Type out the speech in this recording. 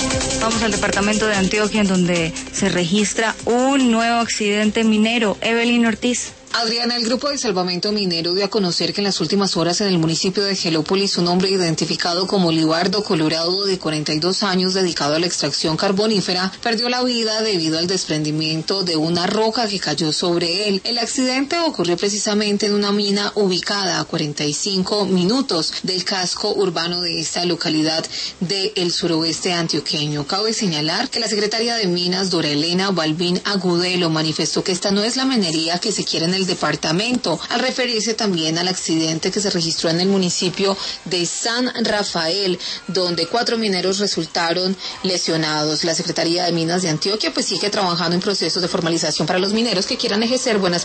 Vamos al departamento de Antioquia, en donde se registra un nuevo accidente minero. Evelyn Ortiz. Adriana, el Grupo de Salvamento Minero dio a conocer que en las últimas horas en el municipio de Gelópolis, un hombre identificado como Libardo Colorado, de 42 años, dedicado a la extracción carbonífera, perdió la vida debido al desprendimiento de una roca que cayó sobre él. El accidente ocurrió precisamente en una mina ubicada a 45 minutos del casco urbano de esta localidad del suroeste antioqueño. Cabe señalar que la secretaria de Minas, Dora Elena Balbín Agudelo, manifestó que esta no es la minería que se quiere en el departamento, al referirse también al accidente que se registró en el municipio de San Rafael, donde 4 mineros resultaron lesionados. La Secretaría de Minas de Antioquia pues sigue trabajando en procesos de formalización para los mineros que quieran ejercer buenas